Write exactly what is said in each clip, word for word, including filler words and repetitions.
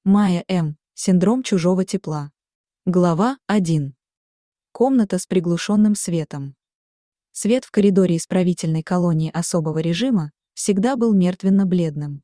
Майя М. Синдром чужого тепла. Глава один. Комната с приглушенным светом. Свет в коридоре исправительной колонии особого режима всегда был мертвенно-бледным.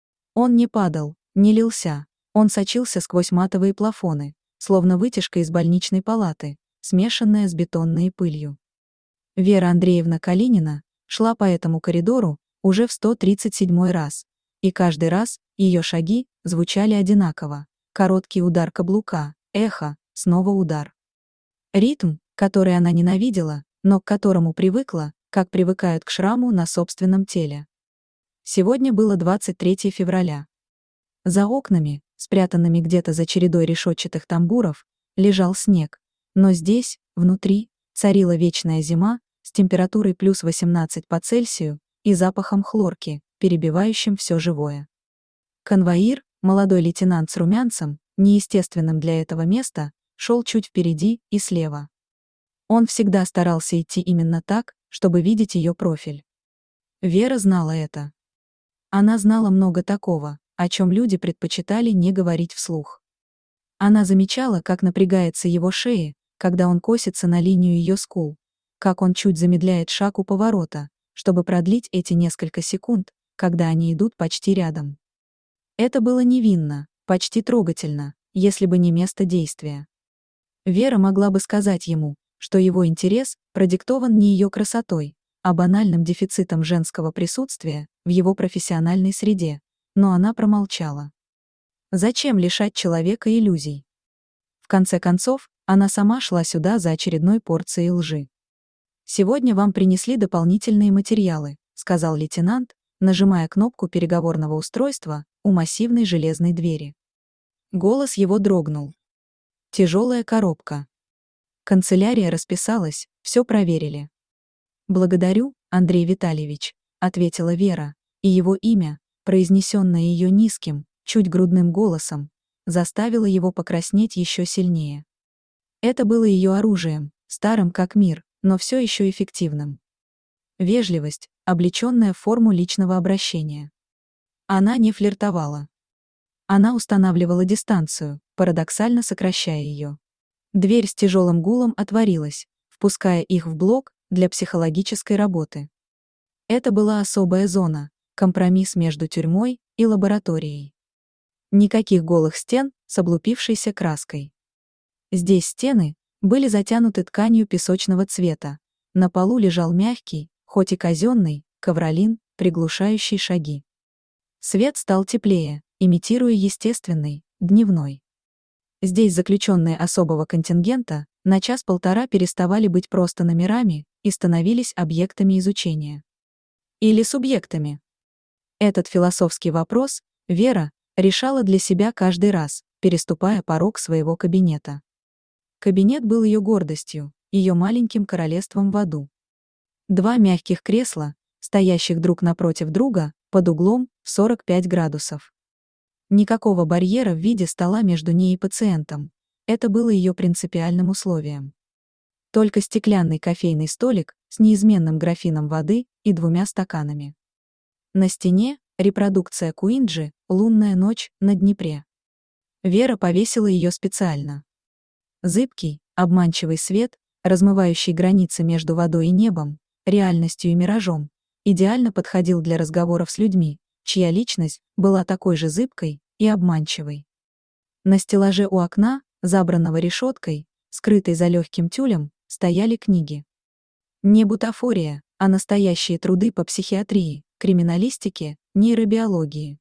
Он не падал, не лился, он сочился сквозь матовые плафоны, словно вытяжка из больничной палаты, смешанная с бетонной пылью. Вера Андреевна Калинина шла по этому коридору уже в сто тридцать седьмой раз, и каждый раз ее шаги звучали одинаково. Короткий удар каблука, эхо, снова удар. Ритм, который она ненавидела, но к которому привыкла, как привыкают к шраму на собственном теле. Сегодня было двадцать третье февраля. За окнами, спрятанными где-то за чередой решетчатых тамбуров, лежал снег, но здесь, внутри, царила вечная зима с температурой плюс восемнадцать по Цельсию и запахом хлорки, перебивающим все живое. Конвоир, молодой лейтенант с румянцем, неестественным для этого места, шел чуть впереди и слева. Он всегда старался идти именно так, чтобы видеть ее профиль. Вера знала это. Она знала много такого, о чем люди предпочитали не говорить вслух. Она замечала, как напрягается его шея, когда он косится на линию ее скул, как он чуть замедляет шаг у поворота, чтобы продлить эти несколько секунд, когда они идут почти рядом. Это было невинно, почти трогательно, если бы не место действия. Вера могла бы сказать ему, что его интерес продиктован не ее красотой, а банальным дефицитом женского присутствия в его профессиональной среде, но она промолчала. Зачем лишать человека иллюзий? В конце концов, она сама шла сюда за очередной порцией лжи. «Сегодня вам принесли дополнительные материалы», — сказал лейтенант, нажимая кнопку переговорного устройства у массивной железной двери. Голос его дрогнул. Тяжелая коробка. Канцелярия расписалась, все проверили. «Благодарю, Андрей Витальевич», — ответила Вера, и его имя, произнесенное ее низким, чуть грудным голосом, заставило его покраснеть еще сильнее. Это было ее оружием, старым как мир, но все еще эффективным. Вежливость, облеченная в форму личного обращения. Она не флиртовала. Она устанавливала дистанцию, парадоксально сокращая ее. Дверь с тяжелым гулом отворилась, впуская их в блок для психологической работы. Это была особая зона, компромисс между тюрьмой и лабораторией. Никаких голых стен с облупившейся краской. Здесь стены были затянуты тканью песочного цвета, на полу лежал мягкий, хоть и казенный, ковролин, приглушающий шаги. Свет стал теплее, имитируя естественный, дневной. Здесь заключенные особого контингента на час-полтора переставали быть просто номерами и становились объектами изучения. Или субъектами. Этот философский вопрос Вера решала для себя каждый раз, переступая порог своего кабинета. Кабинет был ее гордостью, ее маленьким королевством в аду. Два мягких кресла, стоящих друг напротив друга, под углом в сорок пять градусов. Никакого барьера в виде стола между ней и пациентом. Это было ее принципиальным условием. Только стеклянный кофейный столик с неизменным графином воды и двумя стаканами. На стене репродукция Куинджи «Лунная ночь на Днепре». Вера повесила ее специально. Зыбкий, обманчивый свет, размывающий границы между водой и небом, реальностью и миражом, идеально подходил для разговоров с людьми, чья личность была такой же зыбкой и обманчивой. На стеллаже у окна, забранного решеткой, скрытой за легким тюлем, стояли книги. Не бутафория, а настоящие труды по психиатрии, криминалистике, нейробиологии.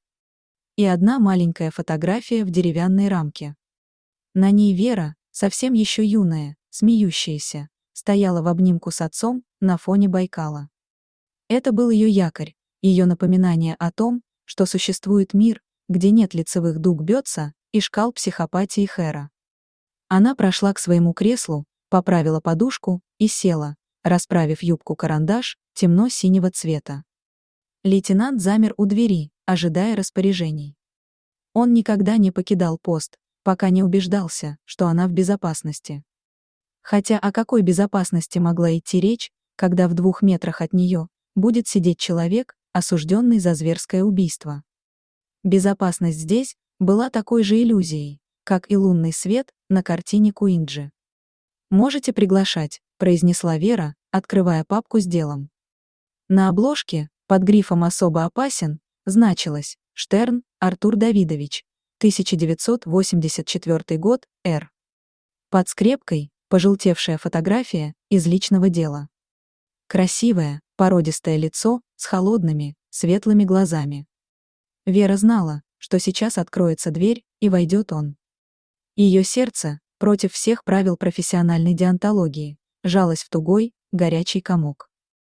И одна маленькая фотография в деревянной рамке. На ней Вера, совсем еще юная, смеющаяся, стояла в обнимку с отцом на фоне Байкала. Это был ее якорь, ее напоминание о том, что существует мир, где нет лицевых дуг Бётса и шкал психопатии Хэра. Она прошла к своему креслу, поправила подушку и села, расправив юбку-карандаш темно-синего цвета. Лейтенант замер у двери, ожидая распоряжений. Он никогда не покидал пост, пока не убеждался, что она в безопасности. Хотя о какой безопасности могла идти речь, когда в двух метрах от нее будет сидеть человек, осужденный за зверское убийство? Безопасность здесь была такой же иллюзией, как и лунный свет на картине Куинджи. «Можете приглашать», — произнесла Вера, открывая папку с делом. На обложке, под грифом «Особо опасен», значилось «Штерн, Артур Давидович, тысяча девятьсот восемьдесят четвёртый год, Р». Под скрепкой пожелтевшая фотография из личного дела. Красивое, породистое лицо с холодными, светлыми глазами. Вера знала, что сейчас откроется дверь, и войдет он. Ее сердце, против всех правил профессиональной деонтологии, жалось в тугой, горячий комок.